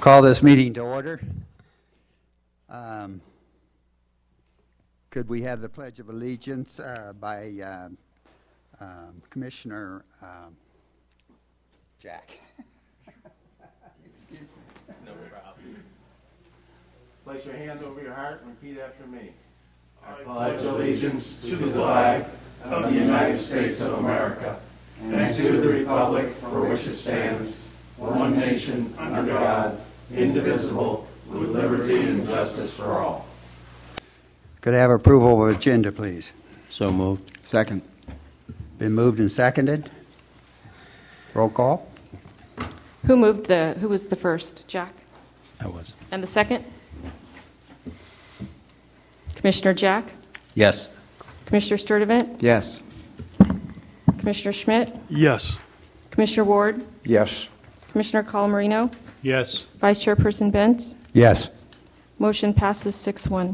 call this meeting to order. Could we have the Pledge of Allegiance by Commissioner Jack? Excuse me. No problem. Place your hand over your heart and repeat after me. I pledge allegiance to the flag of the United States of America and to the republic for which it stands, one nation, under God, indivisible, with liberty and justice for all. Could I have approval of agenda, please? So moved. Second. Been moved and seconded. Roll call. Who was the first? Jack? I was. And the second? Commissioner Jack? Yes. Commissioner Sturdivant? Yes. Commissioner Schmidt? Yes. Commissioner Ward? Yes. Commissioner Colamarino? Yes. Vice Chairperson Bentz? Yes. Motion passes 6-1.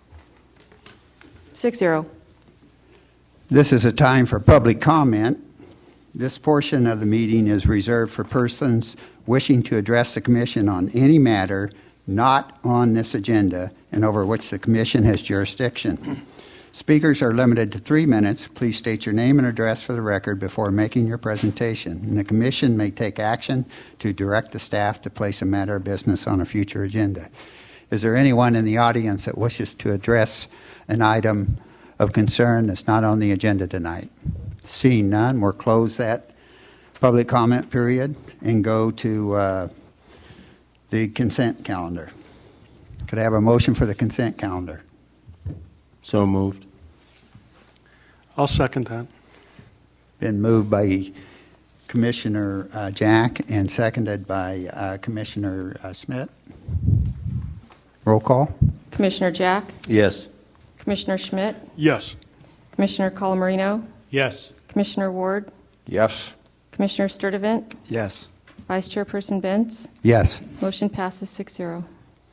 6-0. This is a time for public comment. This portion of the meeting is reserved for persons wishing to address the Commission on any matter not on this agenda and over which the Commission has jurisdiction. Speakers are limited to 3 minutes. Please state your name and address for the record before making your presentation. And the Commission may take action to direct the staff to place a matter of business on a future agenda. Is there anyone in the audience that wishes to address an item of concern that's not on the agenda tonight? Seeing none, we'll close that public comment period and go to the consent calendar. Could I have a motion for the consent calendar? So moved. I'll second that. Been moved by Commissioner Jack and seconded by Commissioner Schmidt. Roll call. Commissioner Jack? Yes. Commissioner Schmidt? Yes. Commissioner Colamarino? Yes. Commissioner Ward? Yes. Commissioner Sturdivant? Yes. Vice Chairperson Bentz? Yes. Motion passes 6-0.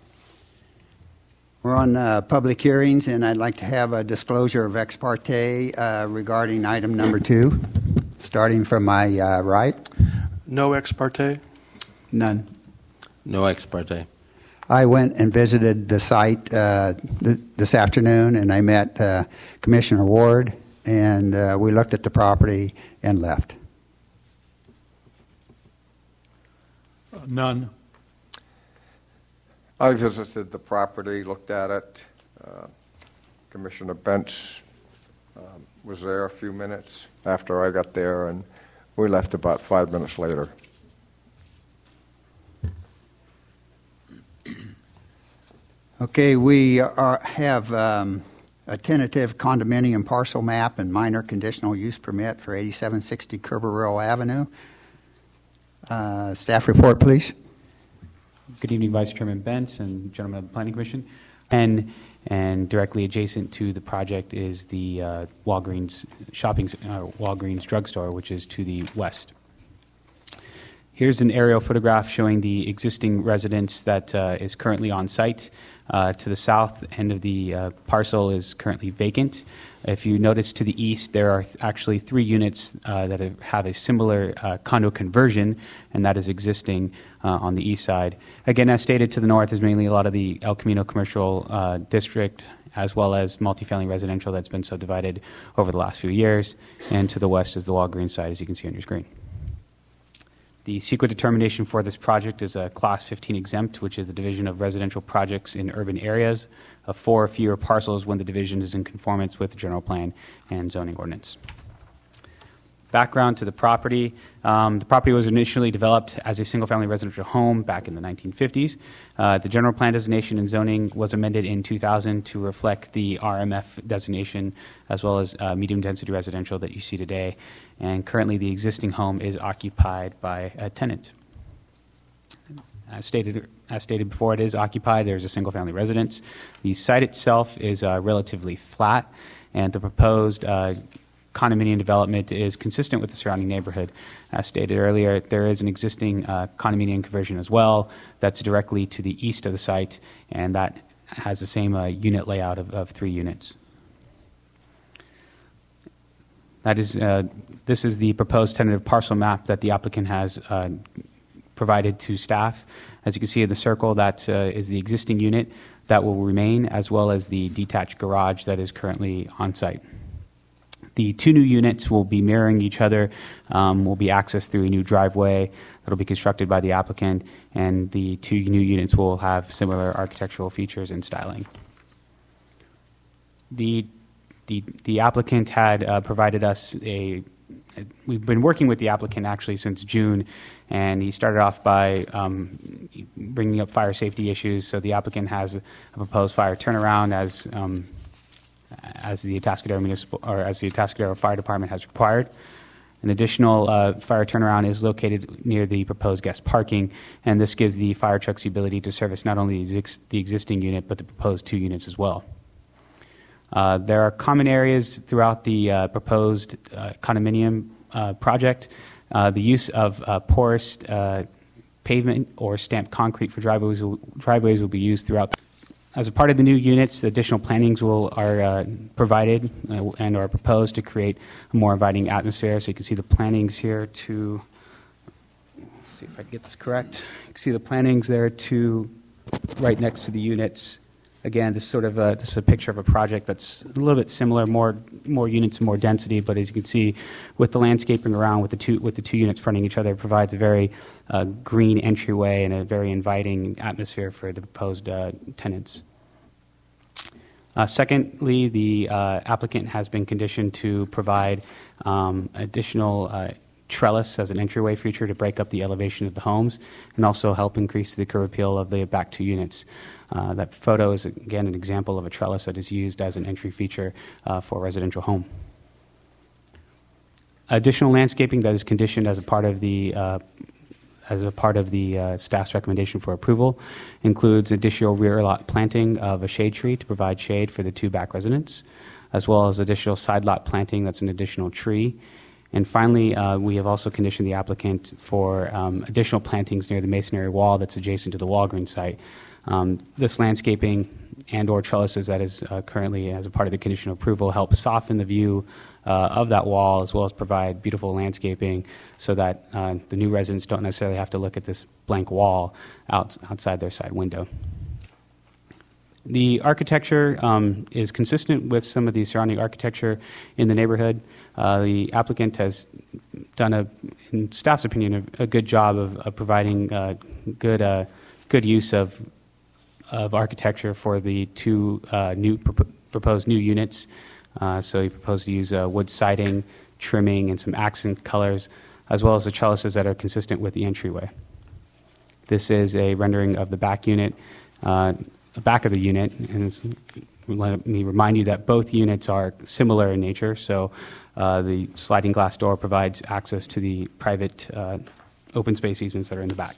We're on public hearings, and I'd like to have a disclosure of ex parte regarding item number 2, starting from my right. No ex parte? None. No ex parte. I went and visited the site this afternoon, and I met Commissioner Ward, and we looked at the property and left. None. I visited the property, looked at it. Commissioner Bentz was there a few minutes after I got there, and we left about 5 minutes later. Okay, we have a tentative condominium parcel map and minor conditional use permit for 8760 Kerberville Avenue. Staff report, please. Good evening, Vice Chairman Bentz and gentlemen of the Planning Commission. And directly adjacent to the project is the Walgreens Walgreens drugstore, which is to the west. Here's an aerial photograph showing the existing residence that is currently on site. To the south end of the parcel is currently vacant. If you notice to the east, there are actually 3 units that have a similar condo conversion, and that is existing on the east side. Again, as stated, to the north is mainly a lot of the El Camino commercial district, as well as multifamily residential that's been subdivided over the last few years. And to the west is the Walgreens side, as you can see on your screen. The CEQA determination for this project is a Class 15 exempt, which is the division of residential projects in urban areas of 4 or fewer parcels when the division is in conformance with the general plan and zoning ordinance. Background to the property. The property was initially developed as a single-family residential home back in the 1950s. The general plan designation and zoning was amended in 2000 to reflect the RMF designation as well as medium-density residential that you see today. And currently the existing home is occupied by a tenant. As stated before, it is occupied. There's a single-family residence. The site itself is relatively flat, and the proposed condominium development is consistent with the surrounding neighborhood. As stated earlier, there is an existing condominium conversion as well that's directly to the east of the site, and that has the same unit layout of 3 units. That is, this is the proposed tentative parcel map that the applicant has provided to staff. As you can see in the circle, that is the existing unit that will remain, as well as the detached garage that is currently on site. The two new units will be mirroring each other, will be accessed through a new driveway that will be constructed by the applicant, and the two new units will have similar architectural features and styling. The applicant had provided us we've been working with the applicant actually since June, and he started off by bringing up fire safety issues. So the applicant has a proposed fire turnaround as the Atascadero Fire Department has required. An additional fire turnaround is located near the proposed guest parking, and this gives the fire trucks the ability to service not only the existing unit, but the proposed two units as well. There are common areas throughout the proposed condominium project. The use of porous pavement or stamped concrete for driveways will be used throughout. As a part of the new units, additional plantings are provided and are proposed to create a more inviting atmosphere. So you can see the plantings here to, let's see if I can get this correct. You can see the plantings there to right next to the units. Again, this is a picture of a project that's a little bit similar, more units and more density. But as you can see, with the landscaping around, with the two units fronting each other, it provides a very green entryway and a very inviting atmosphere for the proposed tenants. Secondly, the applicant has been conditioned to provide additional trellis as an entryway feature to break up the elevation of the homes and also help increase the curb appeal of the back two units. That photo is, again, an example of a trellis that is used as an entry feature for a residential home. Additional landscaping that is conditioned as a part of the staff's recommendation for approval includes additional rear lot planting of a shade tree to provide shade for the two back residents, as well as additional side lot planting that's an additional tree. And finally, we have also conditioned the applicant for additional plantings near the masonry wall that's adjacent to the Walgreens site. This landscaping and or trellises that is currently as a part of the conditional approval help soften the view of that wall, as well as provide beautiful landscaping so that the new residents don't necessarily have to look at this blank wall outside their side window. The architecture is consistent with some of the surrounding architecture in the neighborhood. The applicant has done, in staff's opinion, a good job of providing good use of architecture for the two proposed new units. So he proposed to use wood siding, trimming, and some accent colors, as well as the trellises that are consistent with the entryway. This is a rendering of the back unit, back of the unit, and let me remind you that both units are similar in nature. So the sliding glass door provides access to the private open space easements that are in the back.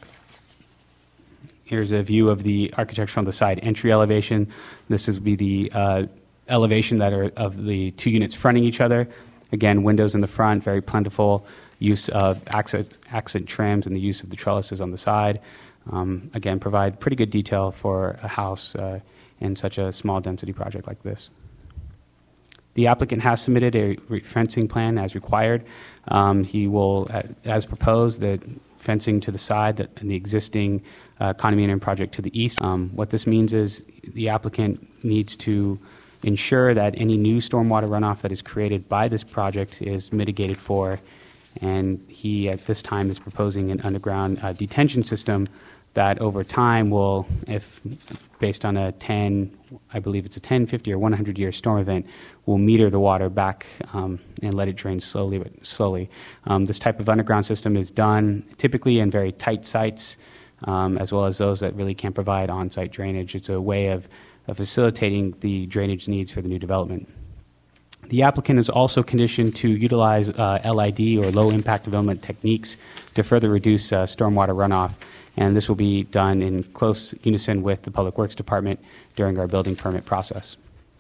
Here's a view of the architecture on the side entry elevation. This would be the elevation that are of the two units fronting each other. Again, windows in the front, very plentiful use of accent trims and the use of the trellises on the side. Again, provide pretty good detail for a house in such a small density project like this. The applicant has submitted a fencing plan as required. He will, as proposed, the fencing to the side and the existing condominium project to the east. What this means is the applicant needs to ensure that any new stormwater runoff that is created by this project is mitigated for, and he at this time is proposing an underground detention system that over time will, if based on a 10, 50 or 100-year storm event, will meter the water back and let it drain slowly. This type of underground system is done typically in very tight sites, as well as those that really can't provide on-site drainage. It's a way of facilitating the drainage needs for the new development. The applicant is also conditioned to utilize LID or low-impact development techniques to further reduce stormwater runoff, and this will be done in close unison with the Public Works Department during our building permit process.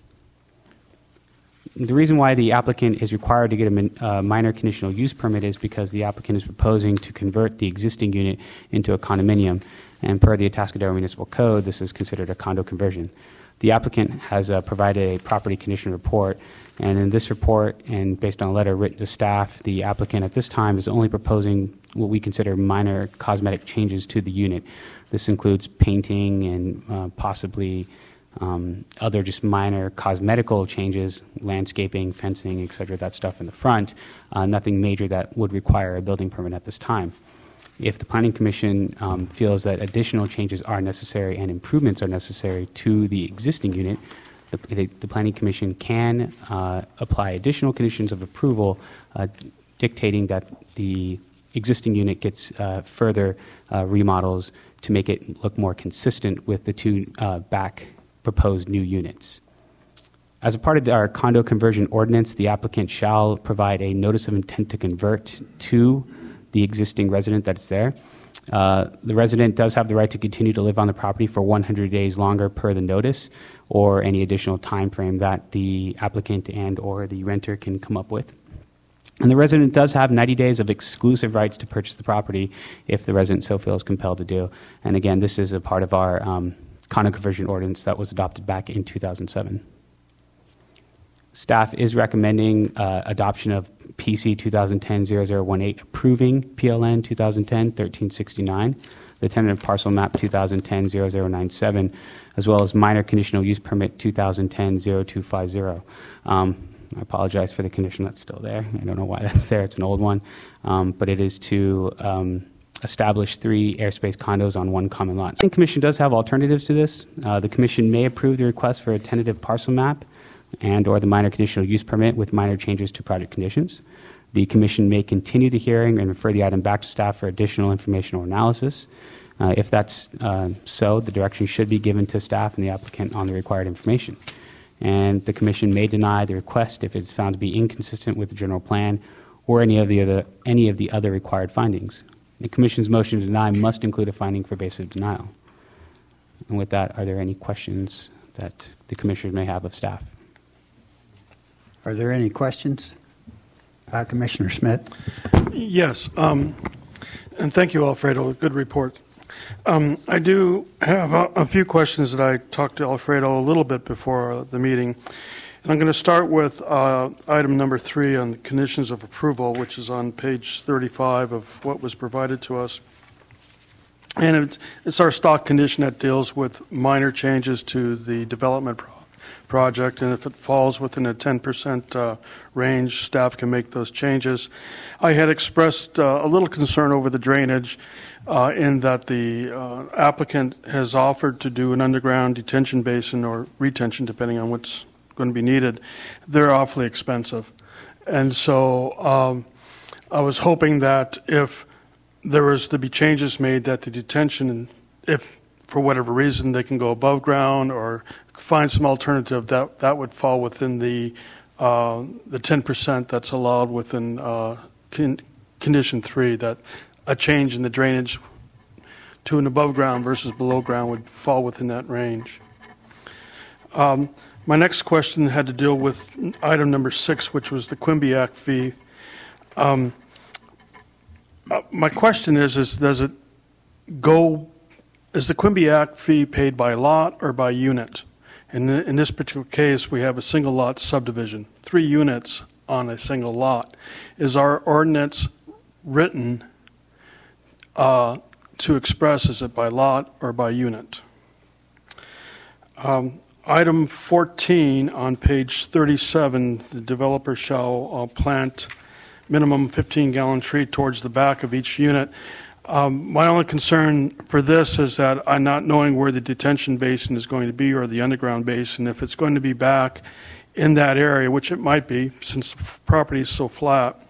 The reason why the applicant is required to get a minor conditional use permit is because the applicant is proposing to convert the existing unit into a condominium, and per the Atascadero Municipal Code, this is considered a condo conversion. The applicant has provided a property condition report, and in this report, and based on a letter written to staff, the applicant at this time is only proposing what we consider minor cosmetic changes to the unit. This includes painting and possibly other just minor cosmetical changes, landscaping, fencing, et cetera, that stuff in the front, nothing major that would require a building permit at this time. If the Planning Commission feels that additional changes are necessary and improvements are necessary to the existing unit, the Planning Commission can apply additional conditions of approval dictating that the existing unit gets further remodels to make it look more consistent with the two back proposed new units. As a part of our condo conversion ordinance, the applicant shall provide a notice of intent to convert to the existing resident that's there. The resident does have the right to continue to live on the property for 100 days longer per the notice or any additional time frame that the applicant and or the renter can come up with. And the resident does have 90 days of exclusive rights to purchase the property if the resident so feels compelled to do. And again, this is a part of our condo conversion ordinance that was adopted back in 2007. Staff is recommending adoption of PC 2010-0018, approving PLN 2010-1369, the tentative parcel map 2010-0097, as well as minor conditional use permit 2010-0250. I apologize for the condition that's still there. I don't know why that's there. It's an old one. But it is to establish 3 airspace condos on 1 common lot. The Commission does have alternatives to this. The Commission may approve the request for a tentative parcel map and or the minor conditional use permit with minor changes to project conditions. The Commission may continue the hearing and refer the item back to staff for additional information or analysis. If that's so, the direction should be given to staff and the applicant on the required information. And the Commission may deny the request if it's found to be inconsistent with the general plan or any of the other required findings. The Commission's motion to deny must include a finding for basis of denial. And with that, are there any questions that the Commissioners may have of staff? Are there any questions? Commissioner Smith? Yes, and thank you, Alfredo. Good report. I do have a few questions that I talked to Alfredo a little bit before the meeting. And I'm going to start with item number 3 on the conditions of approval, which is on page 35 of what was provided to us. And it's our stock condition that deals with minor changes to the development project, and if it falls within a 10% range, staff can make those changes. I had expressed a little concern over the drainage in that the applicant has offered to do an underground detention basin or retention, depending on what's going to be needed. They're awfully expensive. And so I was hoping that if there was to be changes made, that the detention, if for whatever reason they can go above ground or find some alternative, that would fall within the 10% that's allowed within condition 3, that a change in the drainage to an above ground versus below ground would fall within that range. My next question had to deal with item number 6, which was the Quimby Act fee. My question is does it go, is the Quimby Act fee paid by lot or by unit? And in this particular case, we have a single lot subdivision, 3 units on a single lot. Is our ordinance written to express, is it by lot or by unit? Item 14 on page 37, the developer shall plant minimum 15-gallon tree towards the back of each unit. My only concern for this is that I'm not knowing where the detention basin is going to be or the underground basin. If it's going to be back in that area, which it might be since the property is so flat,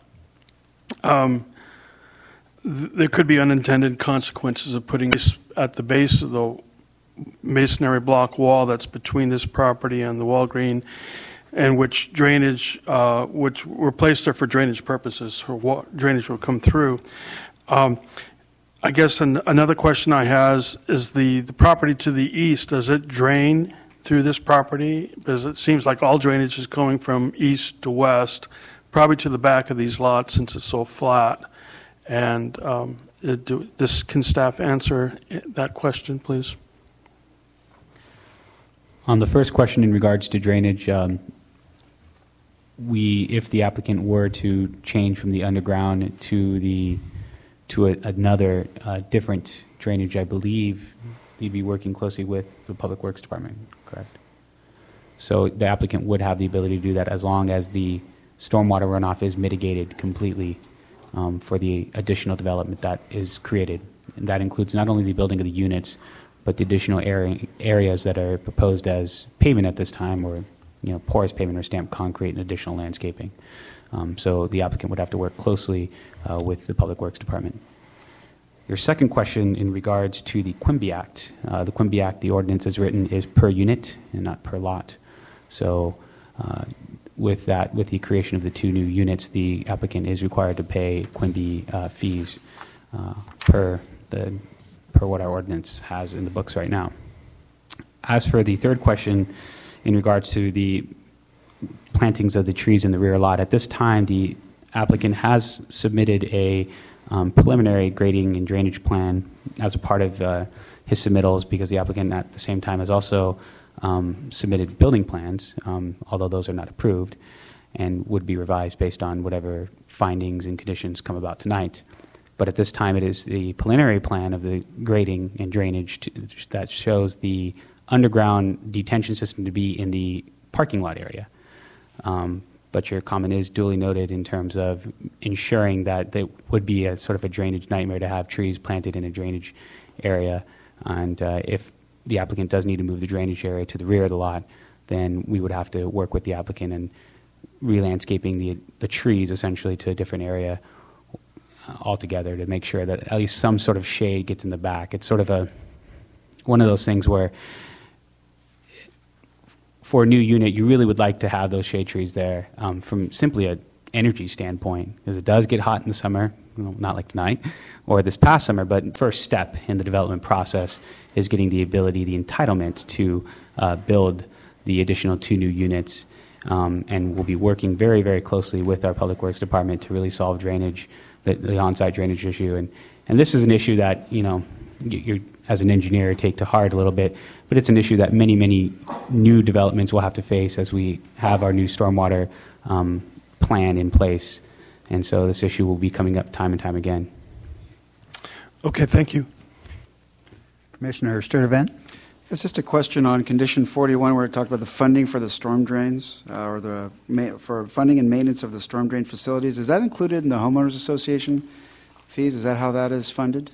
there could be unintended consequences of putting this at the base of the masonry block wall that's between this property and the Walgreen, and which drainage, which were placed there for drainage purposes, for drainage will come through. I guess another question I have is the property to the east, does it drain through this property? Because it seems like all drainage is going from east to west, probably to the back of these lots since it's so flat. And can staff answer that question, please? On the first question in regards to drainage, if the applicant were to change from the underground to the to another different drainage. I believe you'd be working closely with the Public Works Department, correct? So the applicant would have the ability to do that as long as the stormwater runoff is mitigated completely for the additional development that is created. And that includes not only the building of the units, but the additional areas that are proposed as pavement at this time, or porous pavement or stamped concrete and additional landscaping. So the applicant would have to work closely with the Public Works Department. Your second question in regards to the Quimby Act. The Quimby Act, the ordinance as written, is per unit and not per lot. So with the creation of the 2 new units, the applicant is required to pay Quimby fees per what our ordinance has in the books right now. As for the third question in regards to the plantings of the trees in the rear lot, at this time the applicant has submitted a preliminary grading and drainage plan as a part of his submittals, because the applicant at the same time has also submitted building plans, although those are not approved, and would be revised based on whatever findings and conditions come about tonight. But at this time, it is the preliminary plan of the grading and drainage that shows the underground detention system to be in the parking lot area. But your comment is duly noted in terms of ensuring that there would be a sort of a drainage nightmare to have trees planted in a drainage area. And if the applicant does need to move the drainage area to the rear of the lot, then we would have to work with the applicant in re-landscaping the trees essentially to a different area altogether to make sure that at least some sort of shade gets in the back. It's sort of one of those things where for a new unit, you really would like to have those shade trees there from simply an energy standpoint, because it does get hot in the summer, not like tonight or this past summer, but first step in the development process is getting the ability, the entitlement to build the additional 2 new units. And we'll be working very, very closely with our Public Works Department to really solve drainage, the on-site drainage issue. And this is an issue that, you as an engineer take to heart a little bit, but it's an issue that many, many new developments will have to face as we have our new stormwater plan in place. And so this issue will be coming up time and time again. Okay, thank you. Commissioner Sturtevant? It's just a question on condition 41 where it talked about the funding for the storm drains for funding and maintenance of the storm drain facilities. Is that included in the homeowners association fees? Is that how that is funded?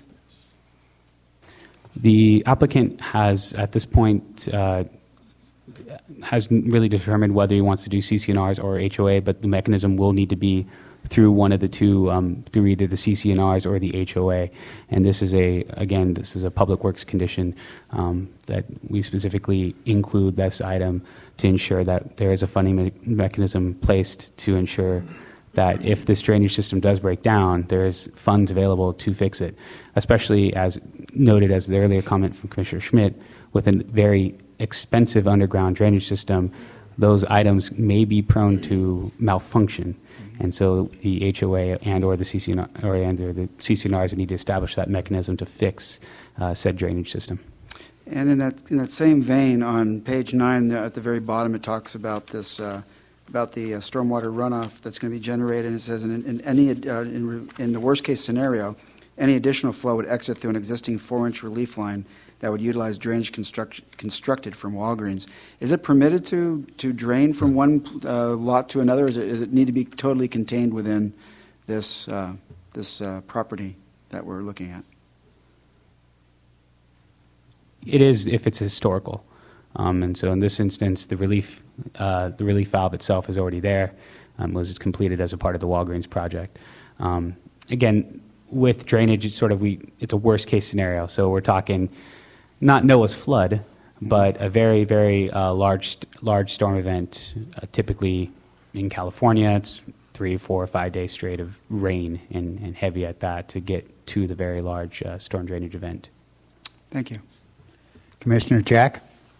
The applicant has, at this point, hasn't really determined whether he wants to do CC&Rs or HOA, but the mechanism will need to be through one of the two, through either the CC&Rs or the HOA. And this is a public works condition that we specifically include this item to ensure that there is a funding mechanism placed to ensure that if this drainage system does break down, there's funds available to fix it, especially as noted as the earlier comment from Commissioner Schmidt, with a very expensive underground drainage system, those items may be prone to malfunction. And so the HOA and or the CC&Rs would need to establish that mechanism to fix said drainage system. And in that same vein, on page 9 at the very bottom, it talks about this about the stormwater runoff that's going to be generated. And it says in the worst case scenario, any additional flow would exit through an existing 4-inch relief line that would utilize drainage constructed from Walgreens. Is it permitted to drain from one lot to another, or does it need to be totally contained within this property that we're looking at? It is if it's historical. And so in this instance, the relief valve itself is already there, was completed as a part of the Walgreens project. Again, with drainage, it's a worst case scenario. So we're talking not Noah's flood, but a very, very large storm event. Typically in California, it's 3, 4, 5 days straight of rain and heavy at that to get to the very large storm drainage event. Thank you. Commissioner Jack?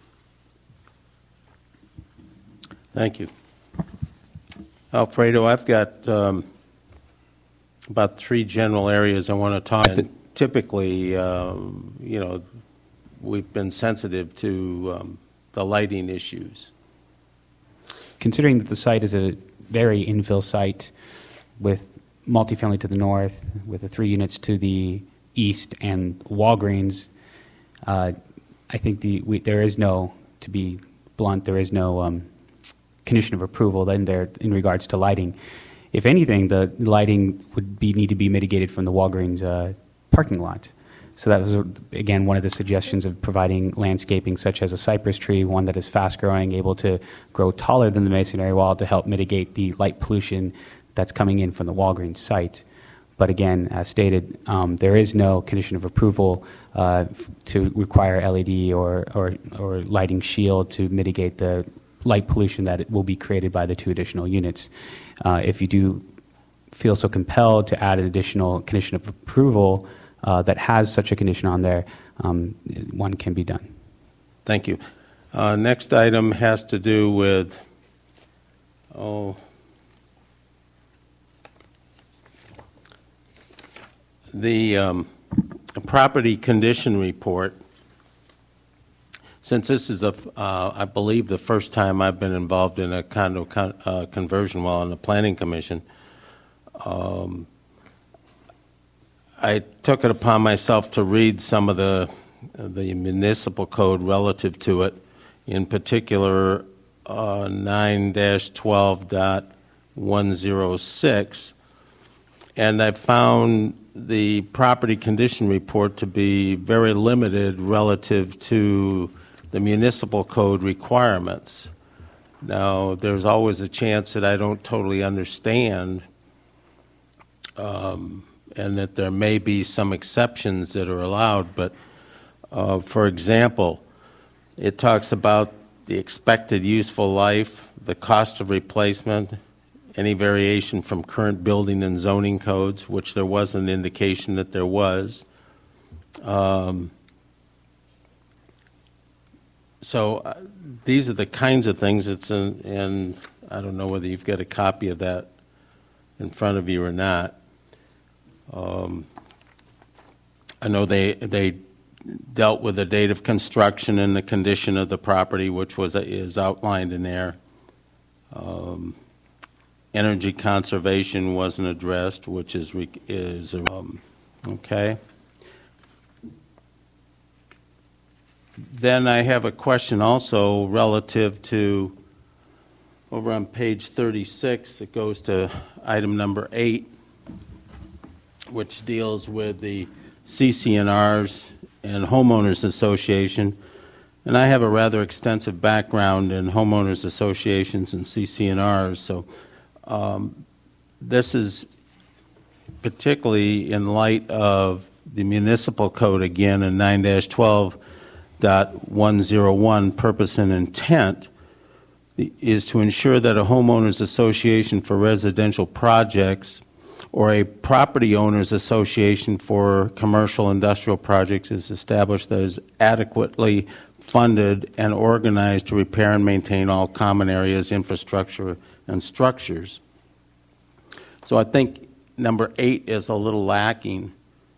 Thank you. Alfredo, I've got about 3 general areas I want to talk about. Typically, we've been sensitive to the lighting issues. Considering that the site is a very infill site with multifamily to the north with the 3 units to the east and Walgreens, I think there is no, to be blunt, there is no condition of approval then there in regards to lighting. If anything, the lighting would need to be mitigated from the Walgreens parking lot. So that was, again, one of the suggestions of providing landscaping such as a cypress tree, one that is fast-growing, able to grow taller than the masonry wall to help mitigate the light pollution that's coming in from the Walgreens site. But again, as stated, there is no condition of approval to require LED or lighting shield to mitigate the light pollution that will be created by the 2 additional units. If you do feel so compelled to add an additional condition of approval that has such a condition on there, one can be done. Thank you. Next item has to do with, the property condition report. Since this is, I believe, the first time I've been involved in a condo conversion while on the Planning Commission, I took it upon myself to read some of the municipal code relative to it, in particular 9-12.106, and I found the property condition report to be very limited relative to the municipal code requirements. Now, there's always a chance that I don't totally understand and that there may be some exceptions that are allowed, but for example, it talks about the expected useful life, the cost of replacement, any variation from current building and zoning codes, which there was an indication that there was. So these are the kinds of things that's in, and I don't know whether you've got a copy of that in front of you or not. I know they dealt with the date of construction and the condition of the property, which is outlined in there. Energy conservation wasn't addressed, which is okay. Then I have a question also relative to, over on page 36, it goes to item number 8, which deals with the CC&Rs and Homeowners Association. And I have a rather extensive background in homeowners associations and CC&Rs, so this is particularly in light of the municipal code again in 9-12.101, purpose and intent, is to ensure that a homeowners association for residential projects or a property owners association for commercial industrial projects is established that is adequately funded and organized to repair and maintain all common areas, infrastructure, and structures. So I think number 8 is a little lacking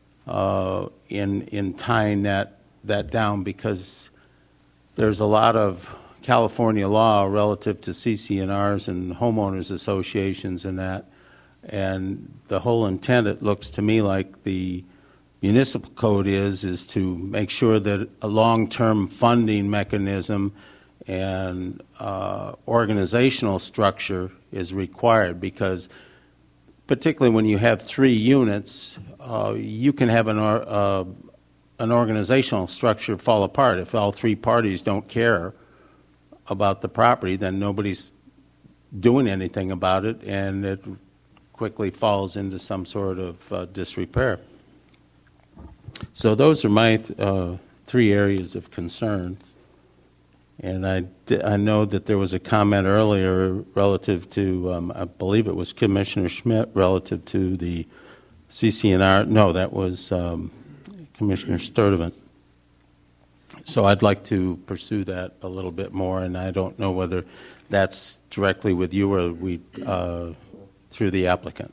in tying that down, because there's a lot of California law relative to CC&Rs and homeowners associations and that, and the whole intent, it looks to me like the municipal code is to make sure that a long-term funding mechanism and organizational structure is required, because particularly when you have 3 units, you can have an organizational structure fall apart. If all 3 parties don't care about the property, then nobody's doing anything about it, and it quickly falls into some sort of disrepair. So those are my 3 areas of concern. And I know that there was a comment earlier relative to, I believe it was Commissioner Schmidt, relative to the CC&R. No, that was Commissioner Sturdivant. So I'd like to pursue that a little bit more, and I don't know whether that's directly with you or through the applicant.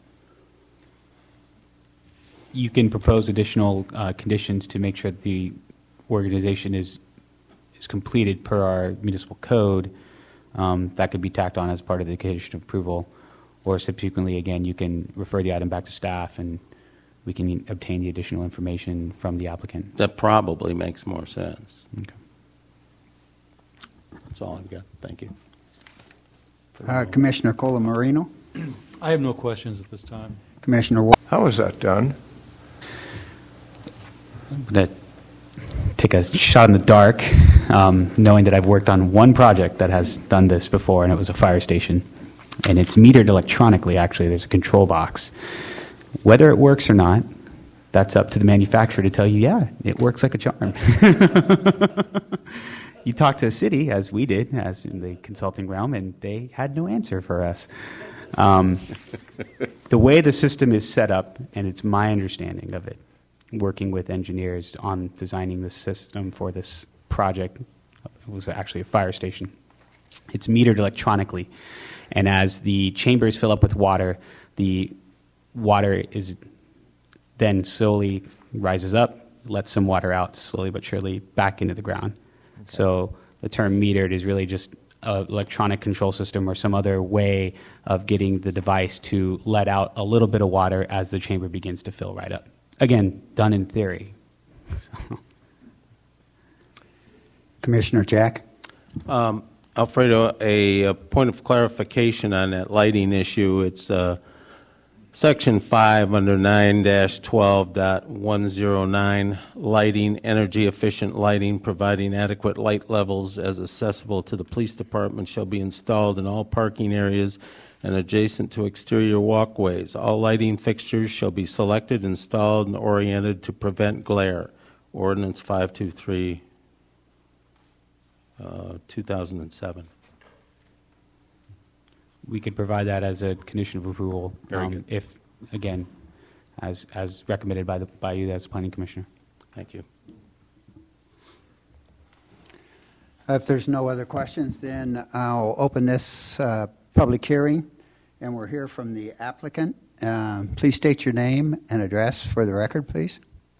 You can propose additional conditions to make sure that the organization is completed per our municipal code. That could be tacked on as part of the condition of approval. or subsequently, again, you can refer the item back to staff and we can obtain the additional information from the applicant. That probably makes more sense. Okay. That's all I've got. Thank you. Commissioner Colamarino? I have no questions at this time. Commissioner How was that done? I'm going to take a shot in the dark, knowing that I've worked on one project that has done this before, and it was a fire station. And it's metered electronically, actually. There's a control box. Whether it works or not, that's up to the manufacturer to tell you, yeah, it works like a charm. You talk to a city, as we did, as in the consulting realm, and they had no answer for us. The way the system is set up, and it's my understanding of it, working with engineers on designing the system for this project, it was actually a fire station. It's metered electronically, and as the chambers fill up with water, the water is then slowly rises up, lets some water out slowly but surely back into the ground. Okay. So the term metered is really just an electronic control system or some other way of getting the device to let out a little bit of water as the chamber begins to fill right up. Again, done in theory. Commissioner Jack? Alfredo, a point of clarification on that lighting issue. It's Section 5 under 9-12.109, lighting, energy-efficient lighting, providing adequate light levels as accessible to the police department shall be installed in all parking areas and adjacent to exterior walkways. All lighting fixtures shall be selected, installed, and oriented to prevent glare. Ordinance 523, 2007. We could provide that as a condition of approval. Very good. If, again, as recommended by you as planning commissioner. Thank you. If there's no other questions, then I'll open this public hearing, and we'll hear from the applicant. Please state your name and address for the record, please.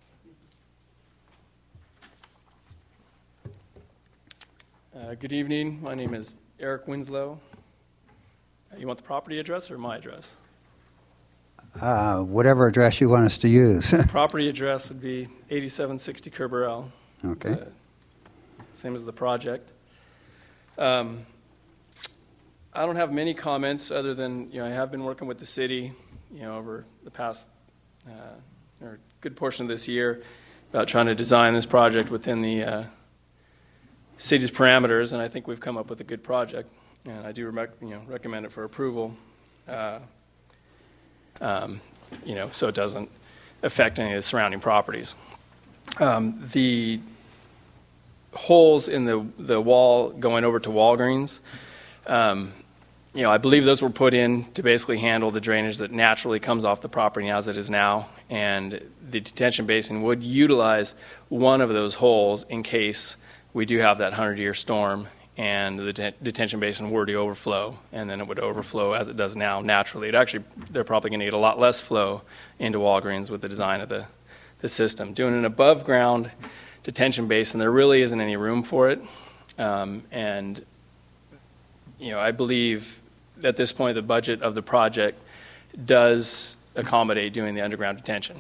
Good evening. My name is Eric Winslow. You want the property address or my address? Whatever address you want us to use. Property address would be 8760 Kerberell. Okay. Same as the project. I don't have many comments other than, I have been working with the city, over the past or a good portion of this year about trying to design this project within the city's parameters, and I think we've come up with a good project. And I do recommend it for approval, so it doesn't affect any of the surrounding properties. The holes in the wall going over to Walgreens, I believe those were put in to basically handle the drainage that naturally comes off the property as it is now, and the detention basin would utilize one of those holes in case we do have that 100-year storm and the detention basin were to overflow, and then it would overflow as it does now naturally. They're probably going to get a lot less flow into Walgreens with the design of the system. Doing an above-ground detention basin, there really isn't any room for it, and I believe at this point the budget of the project does accommodate doing the underground detention.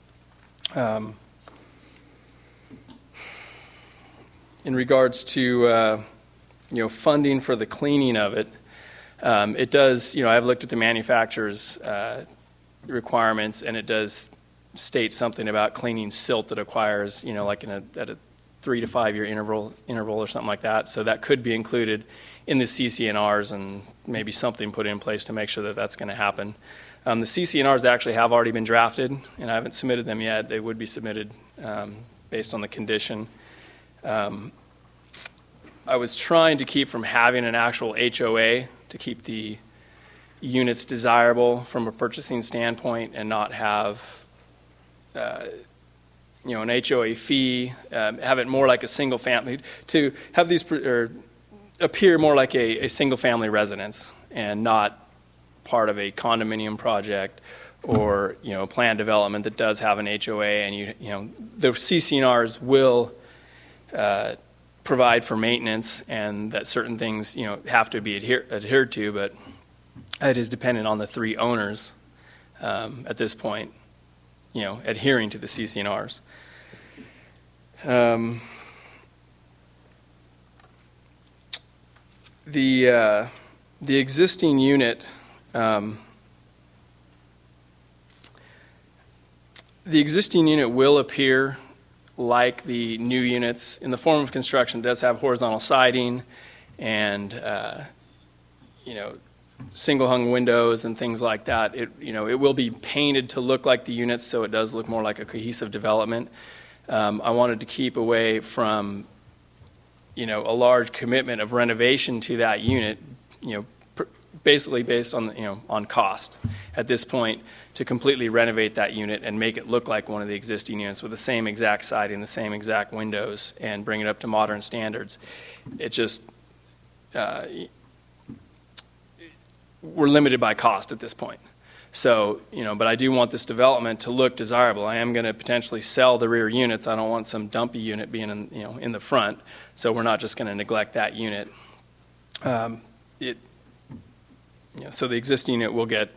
In regards to funding for the cleaning of it, it does, I've looked at the manufacturer's requirements, and it does state something about cleaning silt that acquires, like at a 3 to 5 year interval or something like that. So that could be included in the CCNRs, and maybe something put in place to make sure that that's going to happen. The CCNRs actually have already been drafted, and I haven't submitted them yet. They would be submitted based on the condition. I was trying to keep from having an actual HOA to keep the units desirable from a purchasing standpoint and not have an HOA fee, have it more like a single family, to have these appear more like a single family residence and not part of a condominium project or planned development that does have an HOA, and the CCNRs will provide for maintenance, and that certain things have to be adhered to, but it is dependent on the three owners at this point, adhering to the CC&Rs. The existing unit, will appear like the new units in the form of construction. It does have horizontal siding and single hung windows and things like that. It will be painted to look like the units, so it does look more like a cohesive development. I wanted to keep away from a large commitment of renovation to that unit, basically based on on cost at this point, to completely renovate that unit and make it look like one of the existing units with the same exact siding, the same exact windows, and bring it up to modern standards. It just we're limited by cost at this point. So, but I do want this development to look desirable. I am going to potentially sell the rear units. I don't want some dumpy unit being in the front. So we're not just going to neglect that unit. So the existing unit will get,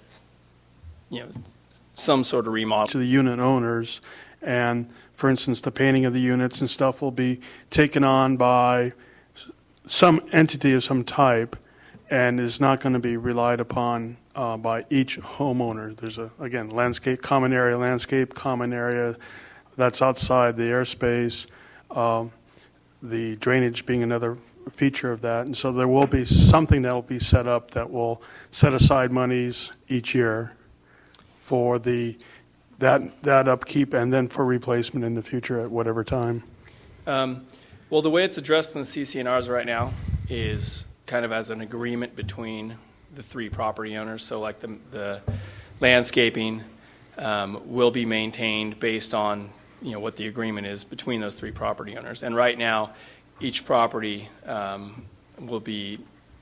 some sort of remodel to the unit owners, and for instance, the painting of the units and stuff will be taken on by some entity of some type, and is not going to be relied upon by each homeowner. There's common area landscape, common area that's outside the airspace, the drainage being another feature of that. And so there will be something that will be set up that will set aside monies each year for that upkeep and then for replacement in the future at whatever time. Well, the way it's addressed in the CC&Rs right now is kind of as an agreement between the three property owners. So like the landscaping will be maintained based on what the agreement is between those three property owners. And right now, each property will be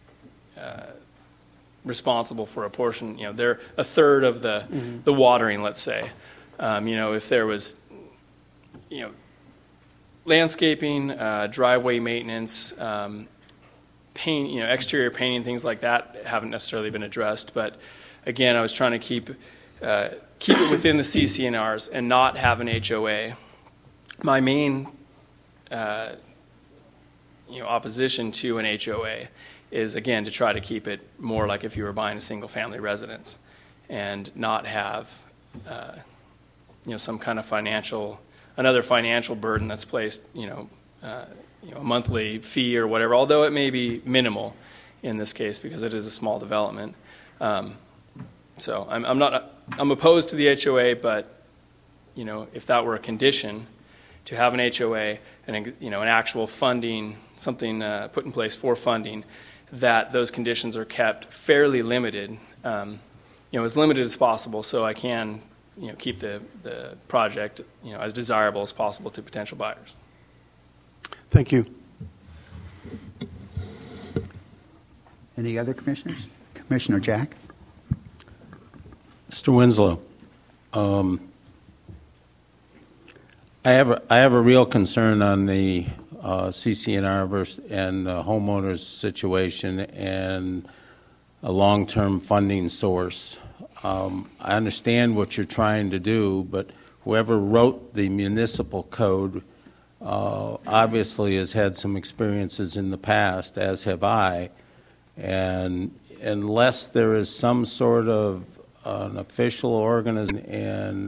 responsible for a portion. They're a third of the watering, let's say. If there was landscaping, driveway maintenance, paint, exterior painting, things like that haven't necessarily been addressed. But again, I was trying to keep it within the CC&Rs and not have an HOA. My main opposition to an HOA is, again, to try to keep it more like if you were buying a single-family residence and not have some kind of another financial burden that's placed, a monthly fee or whatever, although it may be minimal in this case because it is a small development. So I'm opposed to the HOA, but if that were a condition to have an HOA and an actual funding, something put in place for funding, that those conditions are kept fairly limited, as limited as possible, so I can keep the project as desirable as possible to potential buyers. Thank you. Any other commissioners? Commissioner Jack? Mr. Winslow, I have a real concern on the CC&R and the homeowners situation and a long-term funding source. I understand what you're trying to do, but whoever wrote the municipal code obviously has had some experiences in the past, as have I, and unless there is some sort of an official an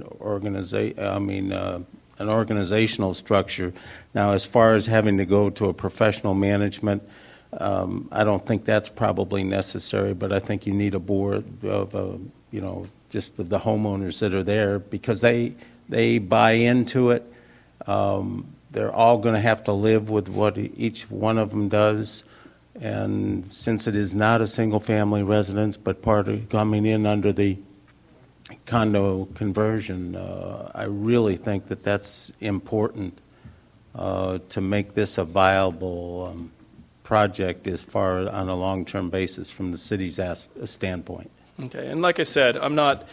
organizational structure. Now, as far as having to go to a professional management, I don't think that's probably necessary, but I think you need a board of, just of the homeowners that are there because they buy into it. They're all going to have to live with what each one of them does. And since it is not a single-family residence, but part of coming in under the condo conversion, I really think that that's important to make this a viable project as far on a long-term basis from the city's standpoint. Okay, and like I said, I'm not,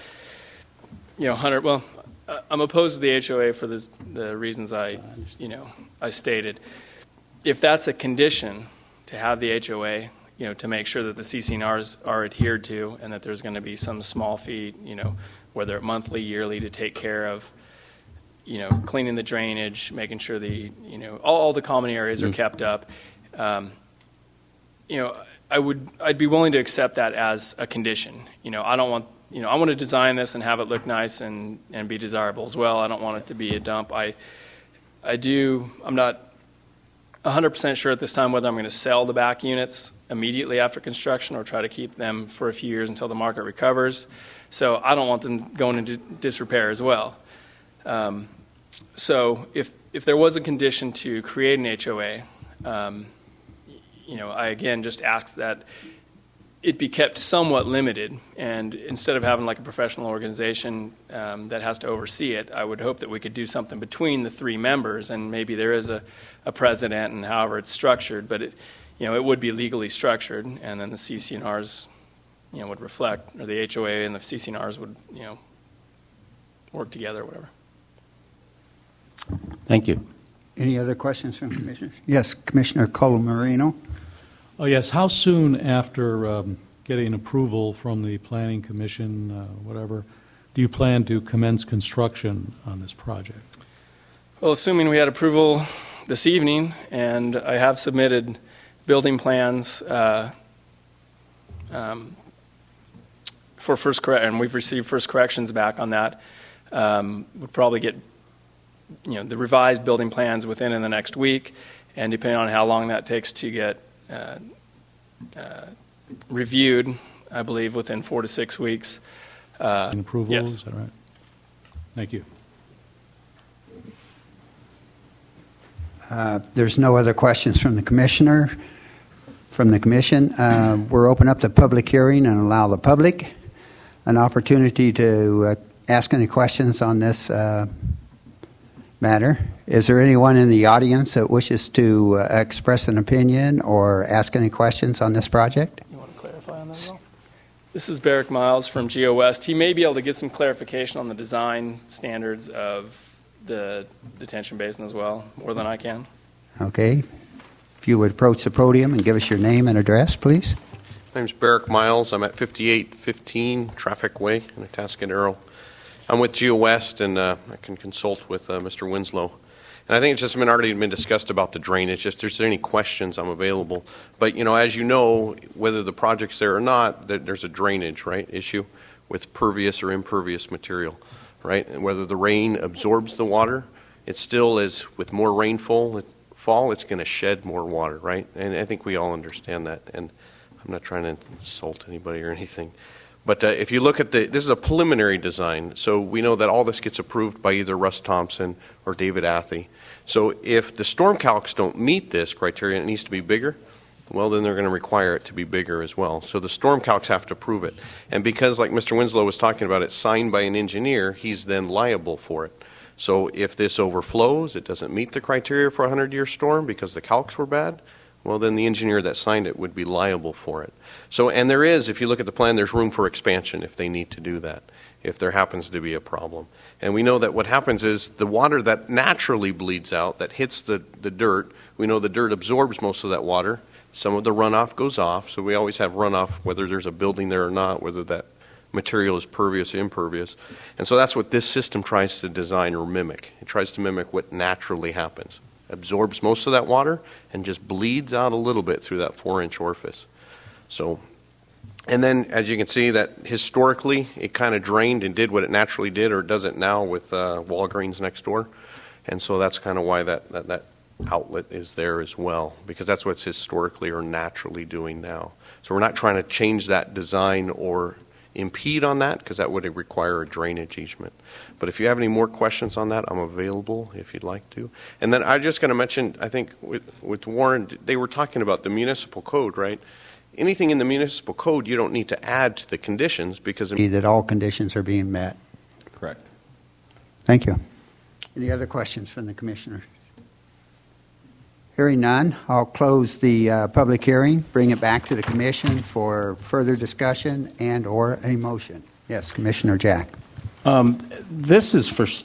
I'm opposed to the HOA for the reasons I stated. If that's a condition to have the HOA, to make sure that the CCNRs are adhered to, and that there's going to be some small fee, whether monthly, yearly, to take care of, cleaning the drainage, making sure all the common areas are kept up. I'd be willing to accept that as a condition. I don't want, I want to design this and have it look nice and be desirable as well. I don't want it to be a dump. I'm not 100% sure at this time whether I'm going to sell the back units immediately after construction or try to keep them for a few years until the market recovers. So I don't want them going into disrepair as well. So if there was a condition to create an HOA, I again just ask that it be kept somewhat limited, and instead of having like a professional organization that has to oversee it, I would hope that we could do something between the three members, and maybe there is a president and however it's structured, but it would be legally structured, and then the CCNRs would reflect, or the HOA and the CCNRs would work together or whatever. Thank you. Any other questions from commissioners? Yes, Commissioner Colomarino. Oh, yes. How soon after getting approval from the Planning Commission, whatever, do you plan to commence construction on this project? Well, assuming we had approval this evening, and I have submitted building plans for and we've received first corrections back on that. We'll probably get the revised building plans within the next week, and depending on how long that takes to get reviewed, I believe within 4 to 6 weeks. Approval, yes. Is that right? Thank you. There's no other questions from the commission. We're open up the public hearing and allow the public an opportunity to ask any questions on this matter. Is there anyone in the audience that wishes to express an opinion or ask any questions on this project? You want to clarify on that as well? This is Barrick Miles from Geo West. He may be able to get some clarification on the design standards of the detention basin as well, more than I can. Okay. If you would approach the podium and give us your name and address, please. My name's Barrick Miles. I'm at 5815 Traffic Way in Atascadero. I'm with Geo West, and I can consult with Mr. Winslow. And I think it's just already been discussed about the drainage. If there's any questions, I'm available. But, as you know, whether the project's there or not, there's a drainage, right, issue with pervious or impervious material, right? And whether the rain absorbs the water, it still is, with more rainfall, it's going to shed more water, right? And I think we all understand that. And I'm not trying to insult anybody or anything. But if you look at this is a preliminary design, so we know that all this gets approved by either Russ Thompson or David Athey. So if the storm calcs don't meet this criteria and it needs to be bigger, well, then they're going to require it to be bigger as well. So the storm calcs have to prove it. And because, like Mr. Winslow was talking about, it's signed by an engineer, he's then liable for it. So if this overflows, it doesn't meet the criteria for a 100-year storm because the calcs were bad, well, then the engineer that signed it would be liable for it. So, and there is, if you look at the plan, there's room for expansion if they need to do that, if there happens to be a problem. And we know that what happens is the water that naturally bleeds out, that hits the dirt, we know the dirt absorbs most of that water. Some of the runoff goes off, so we always have runoff, whether there's a building there or not, whether that material is pervious or impervious. And so that's what this system tries to design or mimic. It tries to mimic what naturally happens. Absorbs most of that water and just bleeds out a little bit through that 4-inch orifice. So, and then as you can see that historically it kind of drained and did what it naturally did, or does it now with Walgreens next door. And so that's kind of why that outlet is there as well, because that's what it's historically or naturally doing now. So we're not trying to change that design or impede on that, because that would require a drainage easement. But if you have any more questions on that, I'm available if you'd like to. And then I'm just going to mention, I think with Warren, they were talking about the municipal code, right? Anything in the municipal code you don't need to add to the conditions, because that all conditions are being met. Correct. Thank you. Any other questions from the commissioners? Hearing none, I'll close the public hearing, bring it back to the commission for further discussion and or a motion. Yes, Commissioner Jack. This is for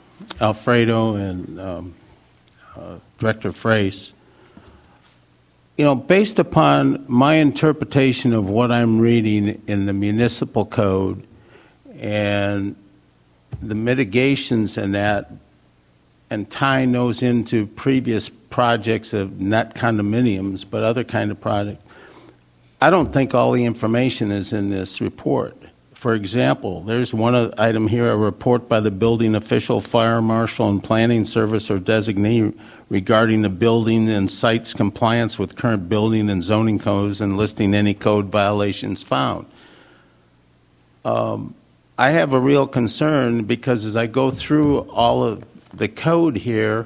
Alfredo and Director Frace. based upon my interpretation of what I'm reading in the municipal code and the mitigations in that, and tying those into previous projects of not condominiums but other kind of projects, I don't think all the information is in this report. For example, there's one item here, a report by the building official, fire marshal, and planning service or designee regarding the building and site's compliance with current building and zoning codes and listing any code violations found. I have a real concern because as I go through all of the code here,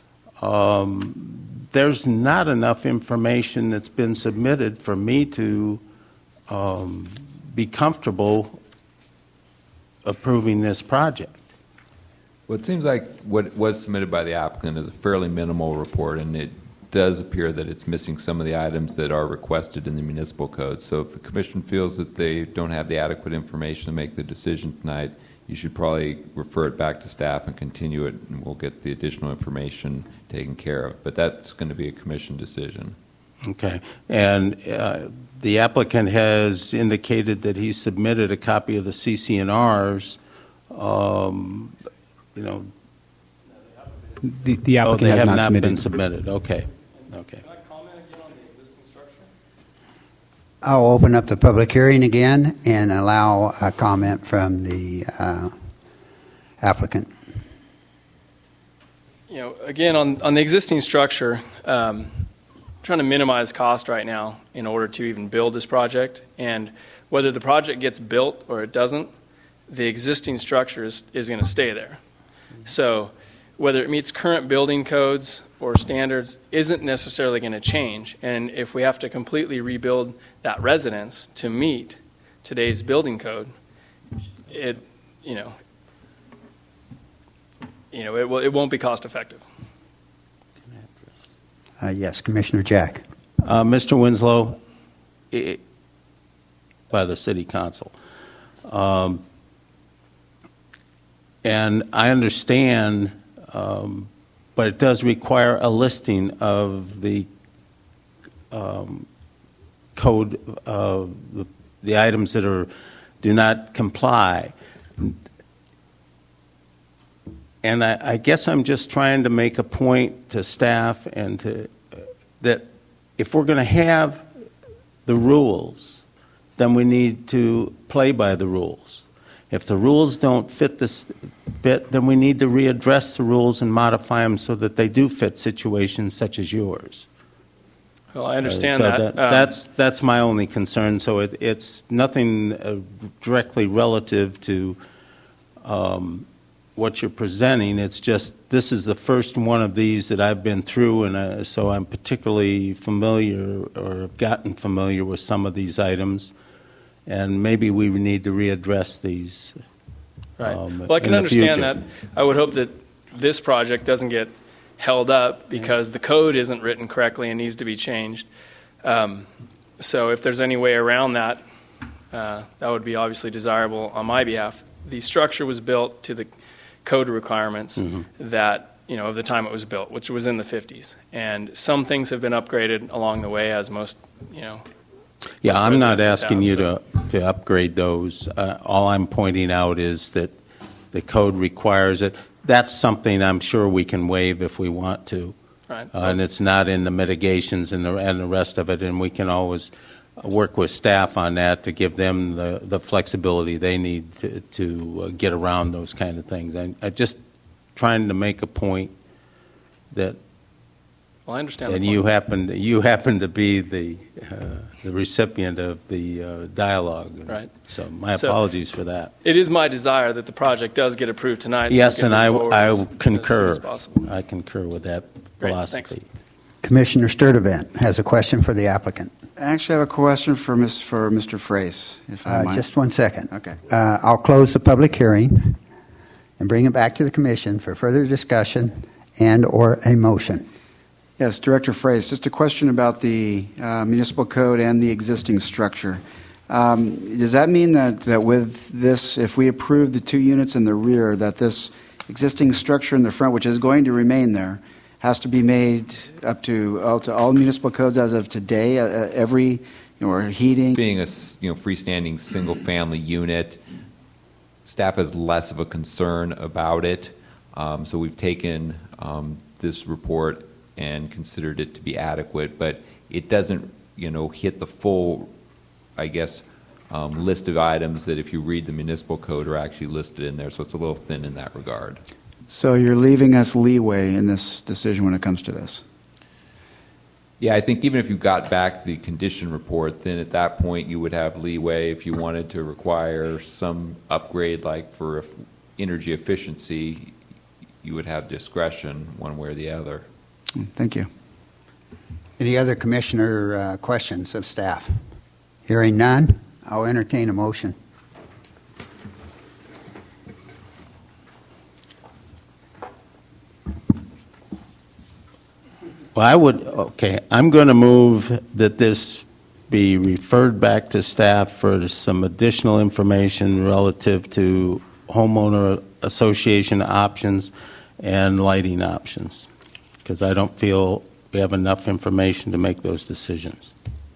there's not enough information that's been submitted for me to be comfortable approving this project. Well, it seems like what was submitted by the applicant is a fairly minimal report, and it does appear that it's missing some of the items that are requested in the municipal code. So if the commission feels that they don't have the adequate information to make the decision tonight, you should probably refer it back to staff and continue it, and we'll get the additional information taken care of. But that's going to be a commission decision. Okay. And the applicant has indicated that he submitted a copy of the CC&Rs. The applicant they has have not submitted. been submitted. Okay. Okay. Can I comment again on the existing structure? I'll open up the public hearing again and allow a comment from the applicant. Again, on the existing structure, trying to minimize cost right now in order to even build this project. And whether the project gets built or it doesn't, the existing structure is going to stay there. So whether it meets current building codes or standards isn't necessarily going to change. And if we have to completely rebuild that residence to meet today's building code, it won't be cost effective. Yes, Commissioner Jack. Mr. Winslow, by the City Council. And I understand, but it does require a listing of the code, the items that do not comply. And I guess I'm just trying to make a point to staff and that if we're going to have the rules, then we need to play by the rules. If the rules don't fit this bit, then we need to readdress the rules and modify them so that they do fit situations such as yours. Well, I understand so that. That's my only concern. So it's nothing directly relative to what you're presenting. It's just this is the first one of these that I've been through, and so I'm particularly familiar or have gotten familiar with some of these items, and maybe we need to readdress these. Right. Well, I can understand that. I would hope that this project doesn't get held up because the code isn't written correctly and needs to be changed. So if there's any way around that, that would be obviously desirable on my behalf. The structure was built to the code requirements that, of the time it was built, which was in the 50s. And some things have been upgraded along the way, as most, Yeah, I'm not asking you to upgrade those. All I'm pointing out is that the code requires it. That's something I'm sure we can waive if we want to. Right. And it's not in the mitigations and the rest of it, and we can always work with staff on that to give them the flexibility they need to get around those kind of things. I'm just trying to make a point that. Well, I understand. And you happen to be the recipient of the dialogue. Right. So my apologies for that. It is my desire that the project does get approved tonight. Yes, so and I concur. As soon as possible. I concur with that philosophy. Thanks. Commissioner Sturdivant has a question for the applicant. I actually have a question for Mr. Frace, if I might. Just 1 second. Okay. I'll close the public hearing and bring it back to the commission for further discussion and or a motion. Yes, Director Frace, just a question about the municipal code and the existing structure. Does that mean that with this, if we approve the 2 units in the rear, that this existing structure in the front, which is going to remain there, has to be made up to all municipal codes as of today, every, or heating? Being a freestanding single-family unit, staff has less of a concern about it. So we've taken this report and considered it to be adequate, but it doesn't, hit the full, I guess, list of items that if you read the municipal code are actually listed in there. So it's a little thin in that regard. So you're leaving us leeway in this decision when it comes to this? Yeah, I think even if you got back the condition report, then at that point you would have leeway if you wanted to require some upgrade, like for energy efficiency, you would have discretion one way or the other. Thank you. Any other commissioner questions of staff? Hearing none, I'll entertain a motion. Well, I'm going to move that this be referred back to staff for some additional information relative to homeowner association options and lighting options, because I don't feel we have enough information to make those decisions.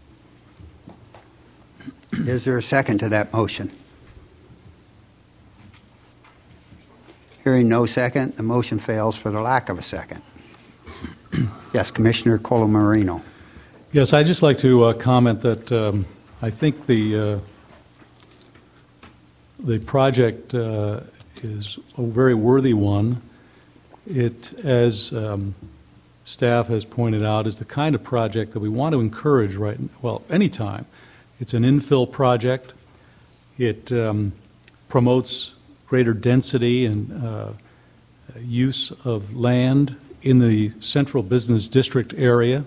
Is there a second to that motion? Hearing no second, the motion fails for the lack of a second. Yes, Commissioner Colomarino. Yes, I'd just like to comment that I think the project is a very worthy one. It, as staff has pointed out, is the kind of project that we want to encourage anytime. It's an infill project. It promotes greater density and use of land in the central business district area.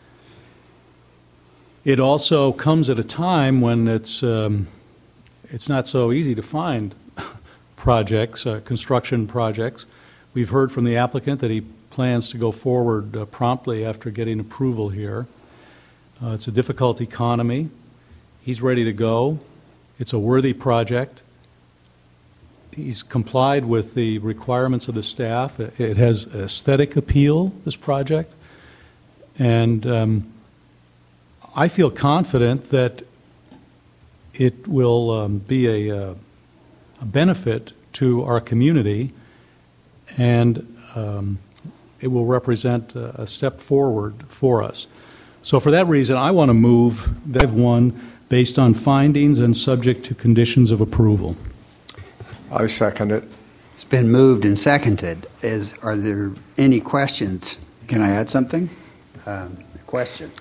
It also comes at a time when it's not so easy to find projects, construction projects. We've heard from the applicant that he plans to go forward promptly after getting approval here. It's a difficult economy. He's ready to go. It's a worthy project. He's complied with the requirements of the staff. It has aesthetic appeal, this project. And I feel confident that it will be a benefit to our community, and it will represent a step forward for us. So for that reason, I want to move that one based on findings and subject to conditions of approval. I second it. It's been moved and seconded. Are there any questions? Can I add something? Question.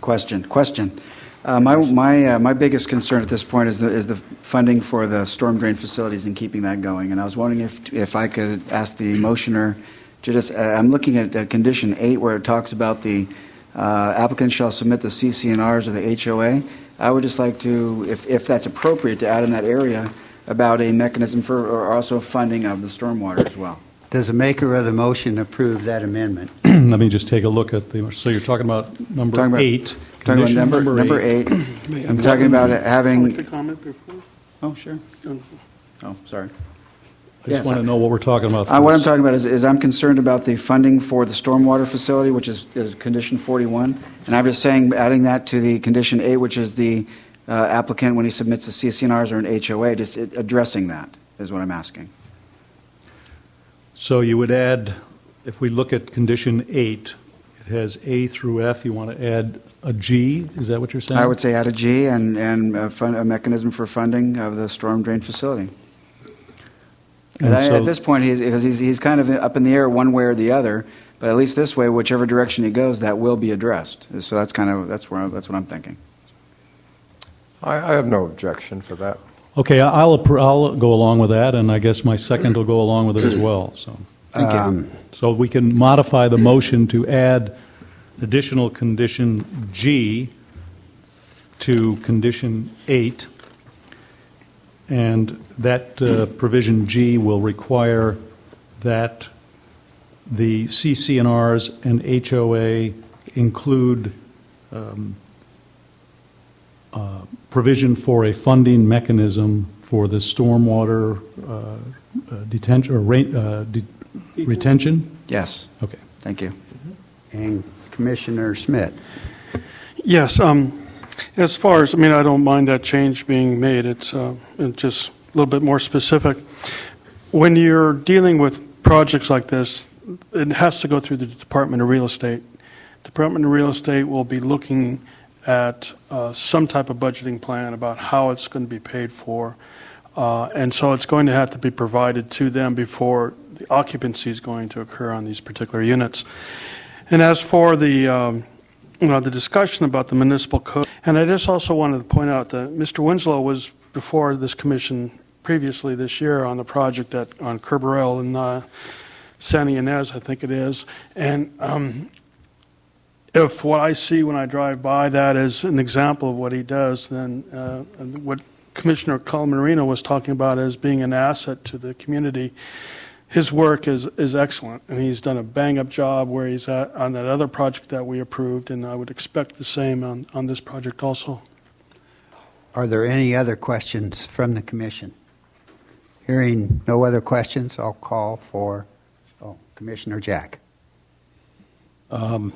My biggest concern at this point is the funding for the storm drain facilities and keeping that going. And I was wondering if I could ask the motioner to just. I'm looking at condition 8 where it talks about the applicant shall submit the CC&Rs or the HOA. I would just like to, if that's appropriate, to add in that area about a mechanism for or also funding of the stormwater as well. Does the maker of the motion approve that amendment? Let me just take a look at the. So you're talking about number 8. Talking about number 8. I'm talking about having. I'd like to comment before. Oh, sure. Oh, sorry. I just want to know what we're talking about first. What I'm talking about is I'm concerned about the funding for the stormwater facility, which is condition 41, and I'm just saying adding that to the condition 8, which is the applicant when he submits a CC&Rs or an HOA, just addressing that is what I'm asking. So you would add, if we look at condition 8, it has A through F. You want to add a G? Is that what you're saying? I would say add a G and a mechanism for funding of the storm drain facility. At this point, he's kind of up in the air one way or the other, but at least this way, whichever direction he goes, that will be addressed. So that's what I'm thinking. I have no objection for that. Okay, I'll go along with that, and I guess my second will go along with it as well. So, thank you. So we can modify the motion to add additional condition G to condition 8, and that provision G will require that the CC&Rs and HOA include provision for a funding mechanism for the stormwater detention or retention? Yes. Okay. Thank you. And Commissioner Schmidt. Yes. As far as, I don't mind that change being made. It's just a little bit more specific. When you're dealing with projects like this, it has to go through the Department of Real Estate. Department of Real Estate will be looking at some type of budgeting plan about how it's going to be paid for. And so it's going to have to be provided to them before the occupancy is going to occur on these particular units. And as for the discussion about the municipal code, and I just also wanted to point out that Mr. Winslow was before this commission previously this year on the project on Kerberell in Santa Ynez, I think it is. And if what I see when I drive by that is an example of what he does, then what Commissioner Colamarino was talking about as being an asset to the community, his work is excellent, and he's done a bang-up job where he's at on that other project that we approved, and I would expect the same on this project also. Are there any other questions from the Commission? Hearing no other questions, I'll call for Commissioner Jack. With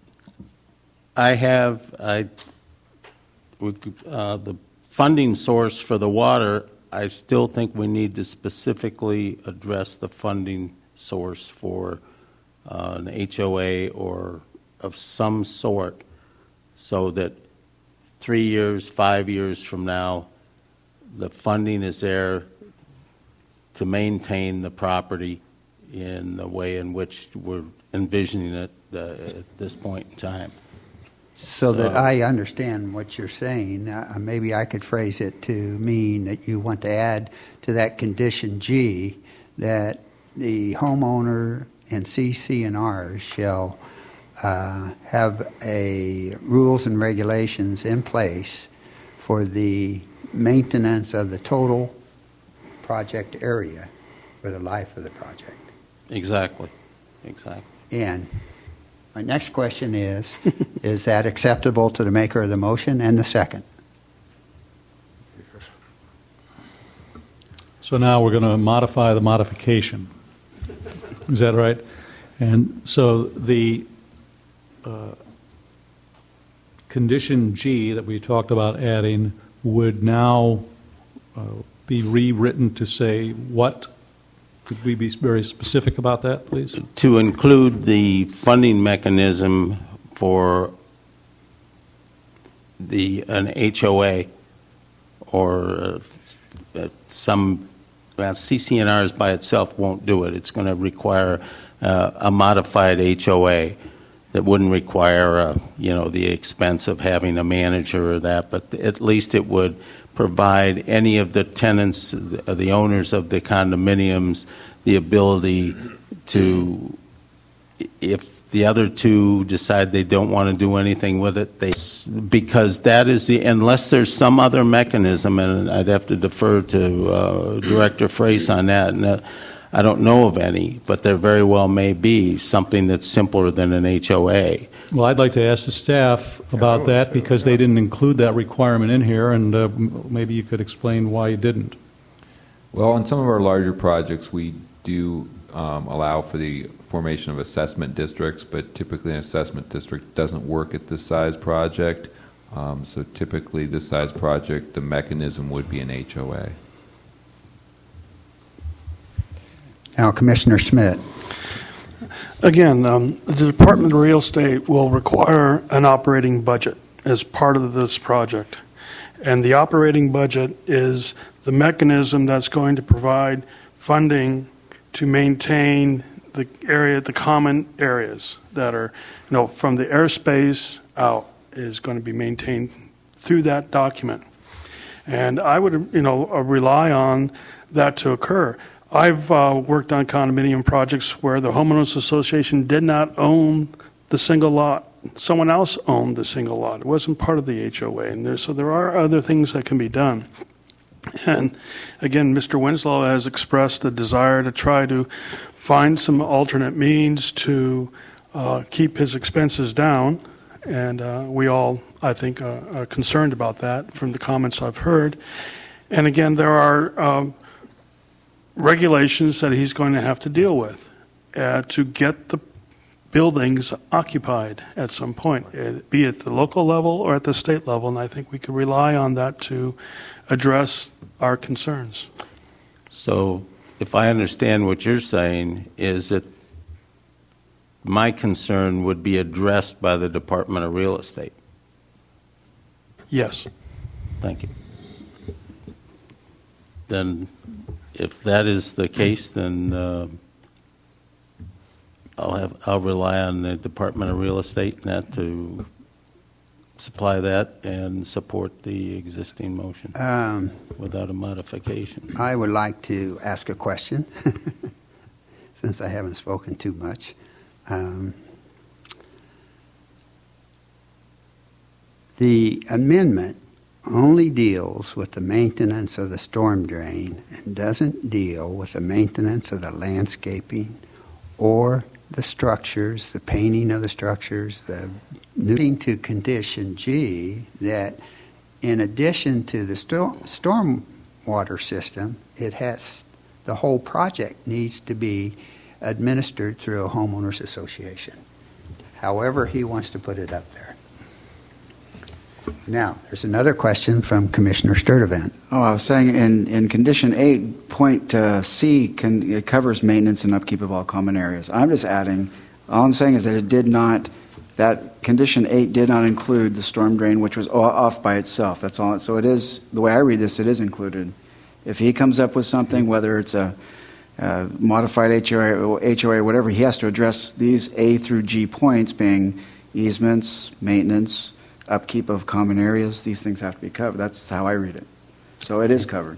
the funding source for the water, I still think we need to specifically address the funding source for an HOA or of some sort, so that 3 years, 5 years from now, the funding is there to maintain the property in the way in which we're envisioning it at this point in time. So that I understand what you're saying, maybe I could phrase it to mean that you want to add to that condition G that the homeowner and CC&Rs shall have rules and regulations in place for the maintenance of the total project area for the life of the project. Exactly. And my next question is that acceptable to the maker of the motion and the second? So now we're going to modify the modification. Is that right? And so the condition G that we talked about adding would now be rewritten to say what? Could we be very specific about that, please? To include the funding mechanism for an HOA or some CC&Rs by itself won't do it. It's going to require a modified HOA that wouldn't require the expense of having a manager or that, but at least it would provide any of the tenants, the owners of the condominiums, the ability to, if the other two decide they don't want to do anything with it, because that is unless there's some other mechanism, and I'd have to defer to Director Frace on that, and I don't know of any, but there very well may be something that's simpler than an HOA. Well, I'd like to ask the staff about that because they didn't include that requirement in here, and maybe you could explain why you didn't. Well, on some of our larger projects, we do allow for the formation of assessment districts, but typically an assessment district doesn't work at this size project. So typically this size project, the mechanism would be an HOA. Now, Commissioner Schmidt. Again, the Department of Real Estate will require an operating budget as part of this project. And the operating budget is the mechanism that's going to provide funding to maintain the area, the common areas that are, from the airspace out is going to be maintained through that document. And I would, rely on that to occur. I've worked on condominium projects where the homeowners association did not own the single lot. Someone else owned the single lot. It wasn't part of the HOA. And so there are other things that can be done. And again, Mr. Winslow has expressed a desire to try to find some alternate means to keep his expenses down. And we all, I think, are concerned about that from the comments I've heard. And again, there are regulations that he's going to have to deal with to get the buildings occupied at some point, be it at the local level or at the state level, and I think we could rely on that to address our concerns. So if I understand what you're saying is that my concern would be addressed by the Department of Real Estate. Yes. Thank you. Then if that is the case, then I'll rely on the Department of Real Estate and that to supply that and support the existing motion without a modification. I would like to ask a question since I haven't spoken too much. The amendment only deals with the maintenance of the storm drain and doesn't deal with the maintenance of the landscaping or the structures, the painting of the structures, the moving to condition G, that in addition to the storm water system, it has the whole project needs to be administered through a homeowners association. However he wants to put it up there. Now, there's another question from Commissioner Sturtevant. Oh, I was saying in condition 8, point C, it covers maintenance and upkeep of all common areas. I'm just adding, all I'm saying is that it did not, that condition 8 did not include the storm drain, which was off by itself. That's all. So it is, the way I read this, it is included. If he comes up with something, whether it's a modified HOA, whatever, he has to address these A through G points being easements, maintenance, upkeep of common areas. These things have to be covered. That's how I read it. So it is covered.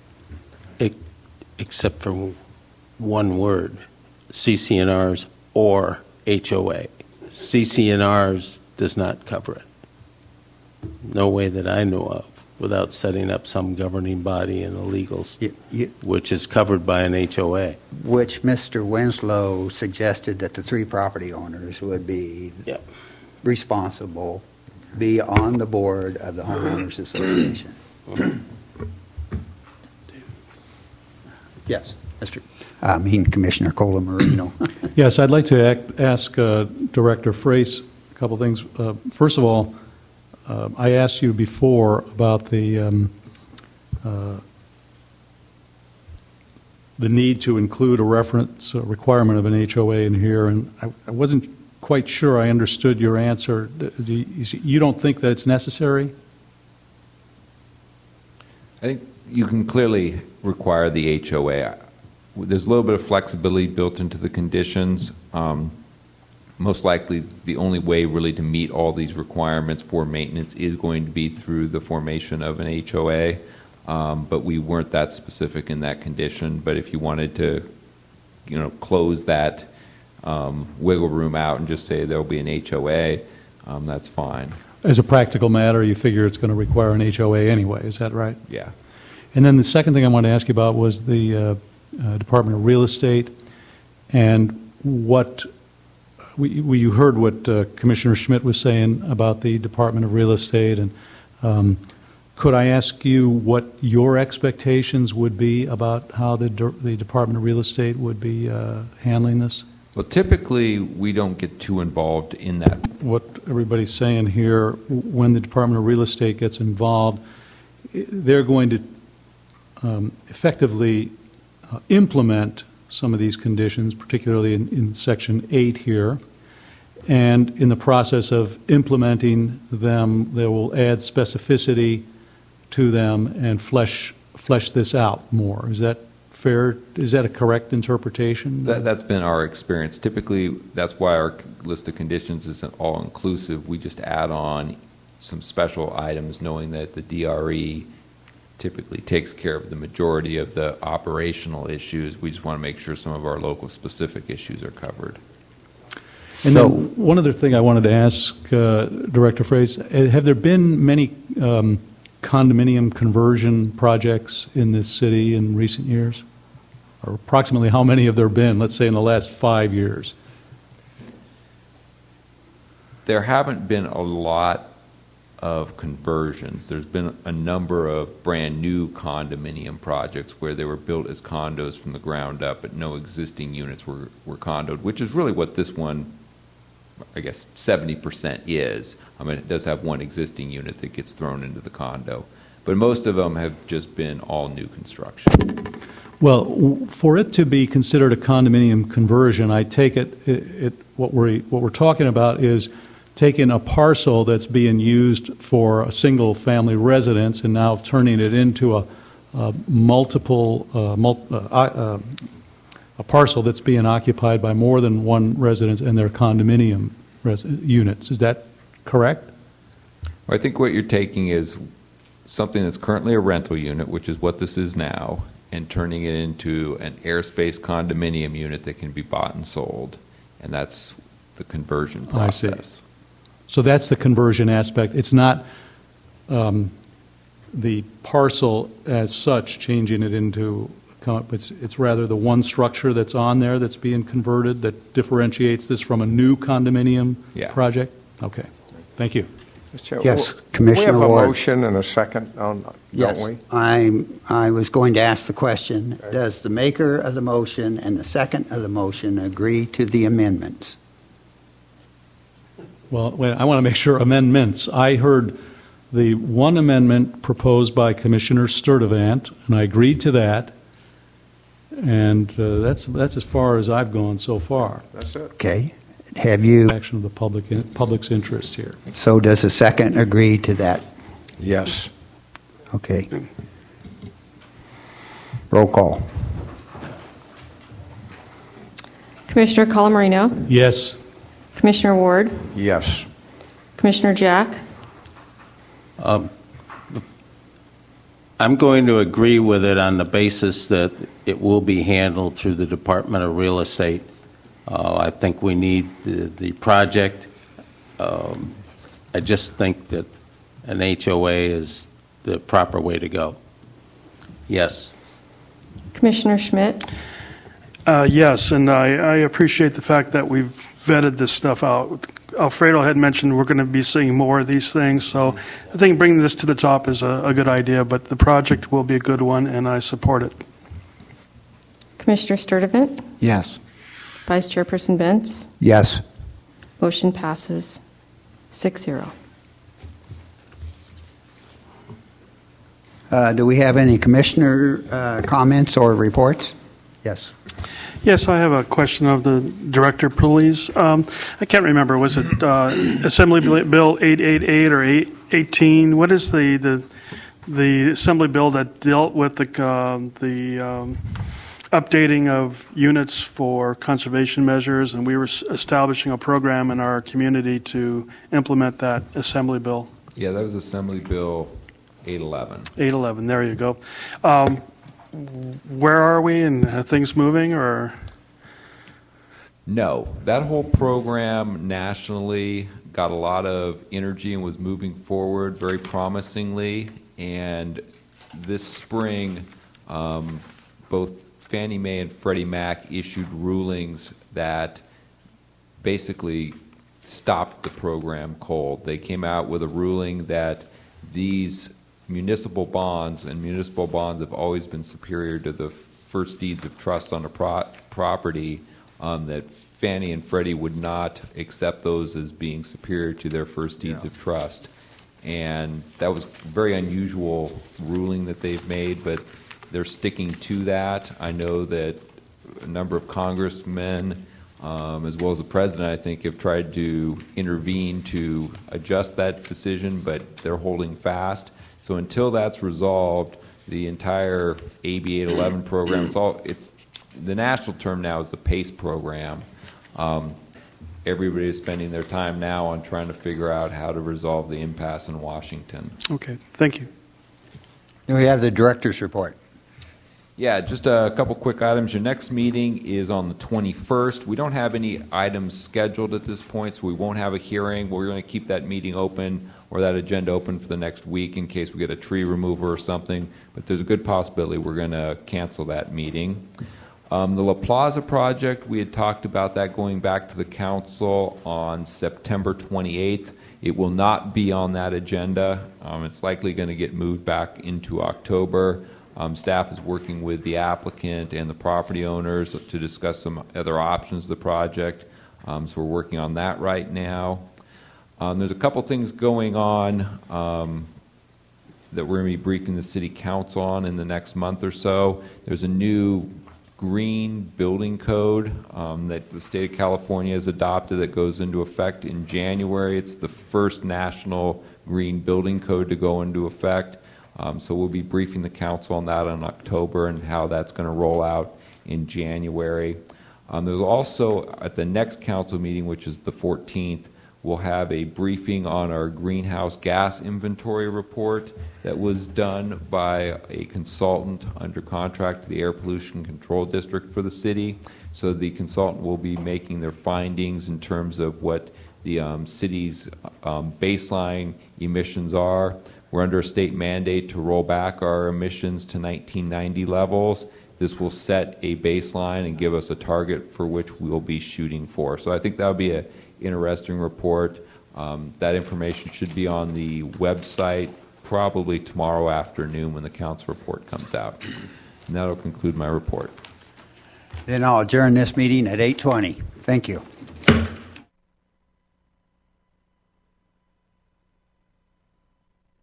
Except for one word, CC&Rs or HOA. CC&Rs does not cover it. No way that I know of, without setting up some governing body and a legal, which is covered by an HOA. Which Mr. Winslow suggested that the 3 property owners would be responsible, be on the board of the homeowners association. Yes, Commissioner Colamarino. Yes, I'd like to ask Director Frace a couple things. First of all, I asked you before about the need to include a reference requirement of an HOA in here, and I wasn't quite sure I understood your answer. You don't think that it's necessary? I think you can clearly require the HOA. There's a little bit of flexibility built into the conditions. Most likely the only way really to meet all these requirements for maintenance is going to be through the formation of an HOA, but we weren't that specific in that condition. But if you wanted to, close that wiggle room out and just say there'll be an HOA, that's fine. As a practical matter, you figure it's going to require an HOA anyway, is that right? Yeah. And then the second thing I wanted to ask you about was the Department of Real Estate and what you heard what Commissioner Schmidt was saying about the Department of Real Estate, and could I ask you what your expectations would be about how the Department of Real Estate would be handling this? Well, typically we don't get too involved in that. What everybody's saying here, when the Department of Real Estate gets involved, they're going to effectively implement some of these conditions, particularly in Section 8 here. And in the process of implementing them, they will add specificity to them and flesh this out more. Is that fair? Is that a correct interpretation? That's been our experience. Typically, that's why our list of conditions isn't all-inclusive. We just add on some special items, knowing that the DRE typically takes care of the majority of the operational issues. We just want to make sure some of our local specific issues are covered. And then one other thing I wanted to ask Director Frace, have there been many condominium conversion projects in this city in recent years? Or approximately how many have there been, let's say, in the last 5 years? There haven't been a lot of conversions. There's been a number of brand new condominium projects where they were built as condos from the ground up, but no existing units were condoed, which is really what this one I guess 70% is. I mean, it does have one existing unit that gets thrown into the condo. But most of them have just been all new construction. Well, for it to be considered a condominium conversion, I take it what we're talking about is taking a parcel that's being used for a single-family residence and now turning it into a parcel that's being occupied by more than one residence and their condominium units. Is that correct? Well, I think what you're taking is something that's currently a rental unit, which is what this is now, and turning it into an airspace condominium unit that can be bought and sold. And that's the conversion process. I see. So that's the conversion aspect. It's not the parcel as such changing it into, it's rather the one structure that's on there that's being converted that differentiates this from a new condominium project? Okay. Thank you. Mr. Chair, Yes, Commissioner we have Ward. a motion and a second, don't we? I was going to ask the question, does the maker of the motion and the second of the motion agree to the amendments? Well, wait, I want to make sure amendments. I heard the one amendment proposed by Commissioner Sturdivant, and I agreed to that. And that's as far as I've gone so far. That's it. Okay. Have you? Action of the public's interest here. So does the second agree to that? Yes. Okay. Roll call. Commissioner Colamarino? Yes. Commissioner Ward? Yes. Commissioner Jack? I'm going to agree with it on the basis that it will be handled through the Department of Real Estate. I think we need the project. I just think that an HOA is the proper way to go. Yes. Commissioner Schmidt? Yes, and I appreciate the fact that we've vetted this stuff out. Alfredo had mentioned we're going to be seeing more of these things, so I think bringing this to the top is a good idea, but the project will be a good one, and I support it. Commissioner Sturdivant? Yes. Vice Chairperson Bentz? Yes. Motion passes 6-0. Do we have any commissioner comments or reports? Yes. Yes, I have a question of the director, please. I can't remember. Was it Assembly Bill 888 or 818? What is the Assembly bill that dealt with the updating of units for conservation measures, and we were establishing a program in our community to implement that Assembly bill? Yeah, that was Assembly Bill 811. 811, there you go. Where are we, and are things moving, or? No, that whole program nationally got a lot of energy and was moving forward very promisingly. And this spring, both Fannie Mae and Freddie Mac issued rulings that basically stopped the program cold. They came out with a ruling that these municipal bonds, and municipal bonds have always been superior to the first deeds of trust on a property, that Fannie and Freddie would not accept those as being superior to their first deeds of trust. And that was a very unusual ruling that they've made, but they're sticking to that. I know that a number of congressmen, as well as the president, I think, have tried to intervene to adjust that decision, but they're holding fast. So until that's resolved, the entire AB 811 program, it's the national term now is the PACE program. Everybody is spending their time now on trying to figure out how to resolve the impasse in Washington. Okay, thank you. Do we have the director's report? Yeah, just a couple quick items. Your next meeting is on the 21st. We don't have any items scheduled at this point, so we won't have a hearing. We're going to keep that meeting open or that agenda open for the next week in case we get a tree remover or something. But there's a good possibility we're going to cancel that meeting. The La Plaza project, we had talked about that going back to the council on September 28th. It will not be on that agenda. It's likely going to get moved back into October. Staff is working with the applicant and the property owners to discuss some other options of the project. So we're working on that right now. There's a couple things going on that we're going to be briefing the City Council on in the next month or so. There's a new green building code that the state of California has adopted that goes into effect in January. It's the first national green building code to go into effect. So we'll be briefing the council on that in October and how that's going to roll out in January. There's also, at the next council meeting, which is the 14th, we'll have a briefing on our greenhouse gas inventory report that was done by a consultant under contract to the Air Pollution Control District for the city. So the consultant will be making their findings in terms of what the city's baseline emissions are. We're under a state mandate to roll back our emissions to 1990 levels. This will set a baseline and give us a target for which we'll be shooting for. So I think that would be an interesting report. That information should be on the website probably tomorrow afternoon when the council report comes out. And that'll conclude my report. Then I'll adjourn this meeting at 8:20. Thank you.